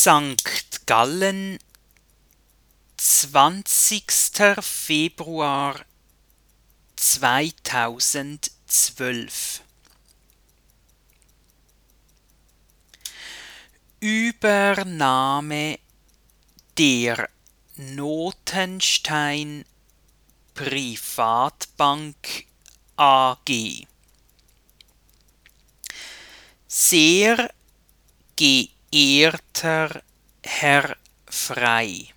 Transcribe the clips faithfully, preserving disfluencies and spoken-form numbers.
Sankt Gallen, zwanzigster Februar zweitausendzwölf. Übernahme der Notenstein Privatbank A G. Sehr geehrter Herr Frey,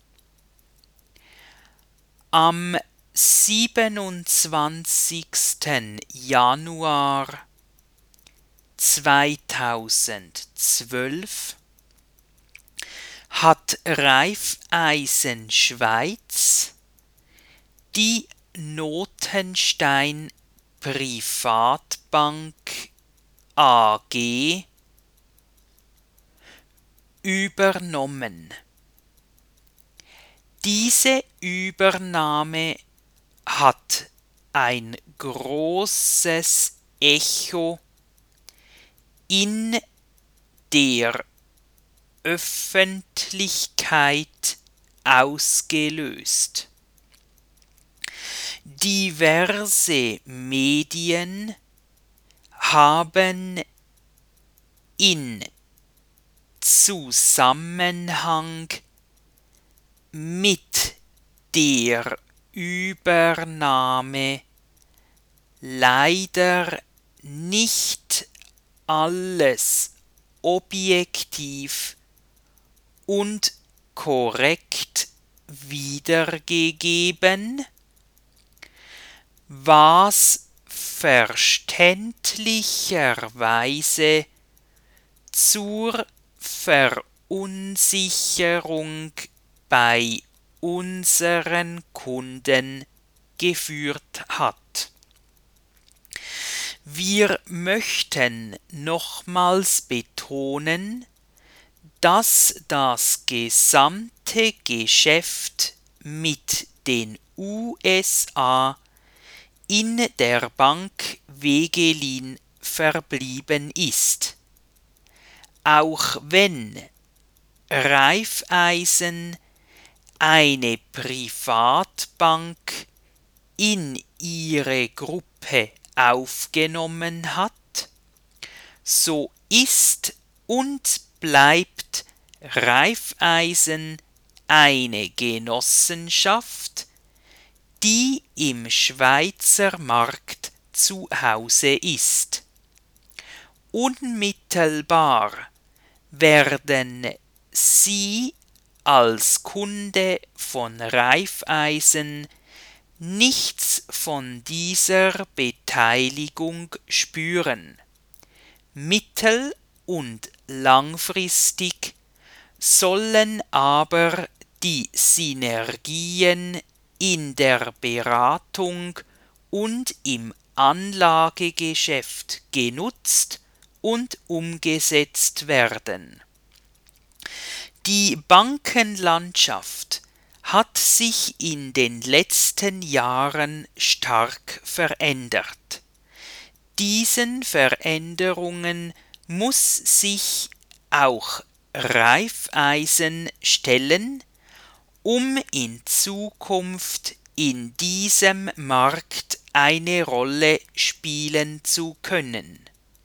am siebenundzwanzigsten Januar zweitausendzwölf hat Raiffeisen Schweiz die Notenstein Privatbank A G übernommen. Diese Übernahme hat ein großes Echo in der Öffentlichkeit ausgelöst. Diverse Medien haben in Zusammenhang mit der Übernahme leider nicht alles objektiv und korrekt wiedergegeben, was verständlicherweise zur Verunsicherung bei unseren Kunden geführt hat. Wir möchten nochmals betonen, dass das gesamte Geschäft mit den U S A in der Bank Wegelin verblieben ist. Auch wenn Raiffeisen eine Privatbank in ihre Gruppe aufgenommen hat, so ist und bleibt Raiffeisen eine Genossenschaft, die im Schweizer Markt zu Hause ist. Unmittelbar werden Sie als Kunde von Raiffeisen nichts von dieser Beteiligung spüren. Mittel- und langfristig sollen aber die Synergien in der Beratung und im Anlagegeschäft genutzt und umgesetzt werden. Die Bankenlandschaft hat sich in den letzten Jahren stark verändert. Diesen Veränderungen muss sich auch Raiffeisen stellen, um in Zukunft in diesem Markt eine Rolle spielen zu können.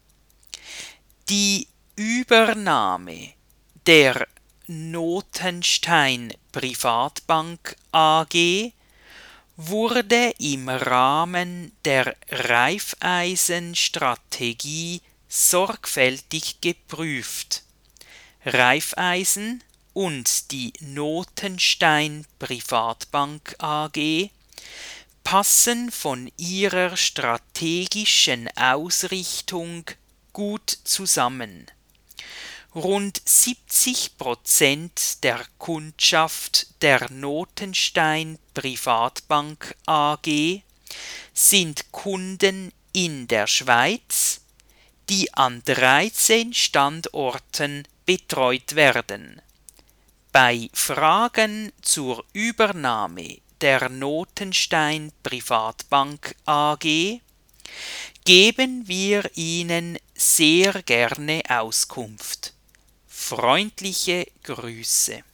Die Übernahme der Notenstein Privatbank A G wurde im Rahmen der Raiffeisen-Strategie sorgfältig geprüft. Raiffeisen und die Notenstein Privatbank A G passen von ihrer strategischen Ausrichtung gut zusammen. Rund siebzig Prozent der Kundschaft der Notenstein Privatbank A G sind Kunden in der Schweiz, die an dreizehn Standorten betreut werden. Bei Fragen zur Übernahme der Notenstein Privatbank A G geben wir Ihnen sehr gerne Auskunft. Freundliche Grüße.